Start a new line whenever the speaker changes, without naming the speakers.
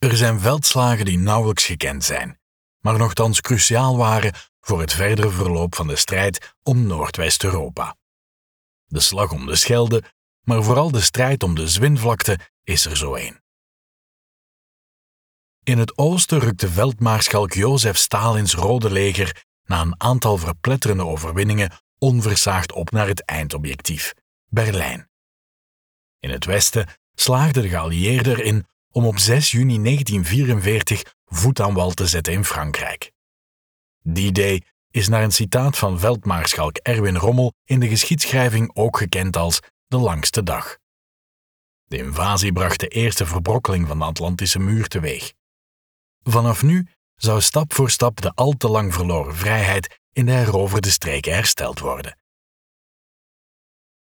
Er zijn veldslagen die nauwelijks gekend zijn, maar nochtans cruciaal waren voor het verdere verloop van de strijd om Noordwest-Europa. De slag om de Schelde, maar vooral de strijd om de Zwinvlakte is er zo een. In het oosten rukte veldmaarschalk Jozef Stalins Rode Leger na een aantal verpletterende overwinningen onversaagd op naar het eindobjectief, Berlijn. In het westen slaagden de geallieerden erin om op 6 juni 1944 voet aan wal te zetten in Frankrijk. Die day is naar een citaat van veldmaarschalk Erwin Rommel in de geschiedschrijving ook gekend als de langste dag. De invasie bracht de eerste verbrokkeling van de Atlantische muur teweeg. Vanaf nu zou stap voor stap de al te lang verloren vrijheid in de heroverde streken hersteld worden.